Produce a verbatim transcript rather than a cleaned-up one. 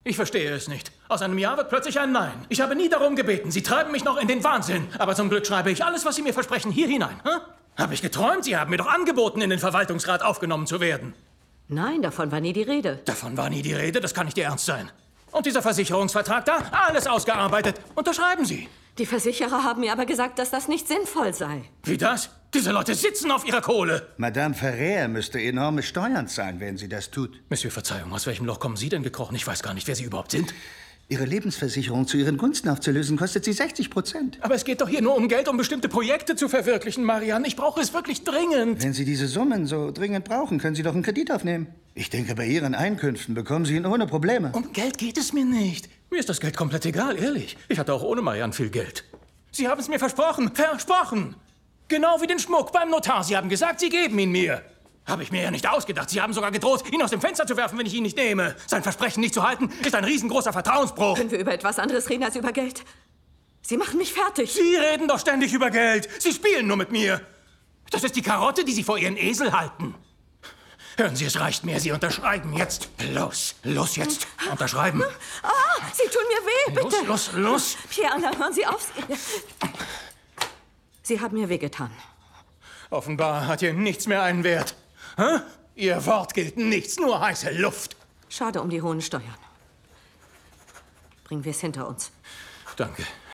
Ich verstehe es nicht. Aus einem Ja wird plötzlich ein Nein. Ich habe nie darum gebeten. Sie treiben mich noch in den Wahnsinn. Aber zum Glück schreibe ich alles, was Sie mir versprechen, hier hinein. Hm? Habe ich geträumt? Sie haben mir doch angeboten, in den Verwaltungsrat aufgenommen zu werden. Nein, davon war nie die Rede. Davon war nie die Rede, das kann nicht Ihr Ernst sein. Und dieser Versicherungsvertrag da? Alles ausgearbeitet. Unterschreiben Sie. Die Versicherer haben mir aber gesagt, dass das nicht sinnvoll sei. Wie das? Diese Leute sitzen auf ihrer Kohle. Madame Ferrer müsste enorme Steuern zahlen, wenn sie das tut. Monsieur, Verzeihung, aus welchem Loch kommen Sie denn gekrochen? Ich weiß gar nicht, wer Sie überhaupt sind. Ihre Lebensversicherung zu Ihren Gunsten aufzulösen, kostet Sie sechzig Prozent. Aber es geht doch hier nur um Geld, um bestimmte Projekte zu verwirklichen, Marianne. Ich brauche es wirklich dringend. Wenn Sie diese Summen so dringend brauchen, können Sie doch einen Kredit aufnehmen. Ich denke, bei Ihren Einkünften bekommen Sie ihn ohne Probleme. Um Geld geht es mir nicht. Mir ist das Geld komplett egal, ehrlich. Ich hatte auch ohne Marianne viel Geld. Sie haben es mir versprochen. Versprochen! Genau wie den Schmuck beim Notar. Sie haben gesagt, Sie geben ihn mir. Habe ich mir ja nicht ausgedacht. Sie haben sogar gedroht, ihn aus dem Fenster zu werfen, wenn ich ihn nicht nehme. Sein Versprechen nicht zu halten, ist ein riesengroßer Vertrauensbruch. Können wir über etwas anderes reden als über Geld? Sie machen mich fertig. Sie reden doch ständig über Geld. Sie spielen nur mit mir. Das ist die Karotte, die Sie vor Ihren Esel halten. Hören Sie, es reicht mir. Sie unterschreiben jetzt. Los, los jetzt. Unterschreiben. Ah, Sie tun mir weh, bitte. Los, los, los. Pierre Alain, hören Sie auf. Sie haben mir wehgetan. Offenbar hat hier nichts mehr einen Wert. Hä? Ihr Wort gilt nichts, nur heiße Luft. Schade um die hohen Steuern. Bringen wir es hinter uns. Danke.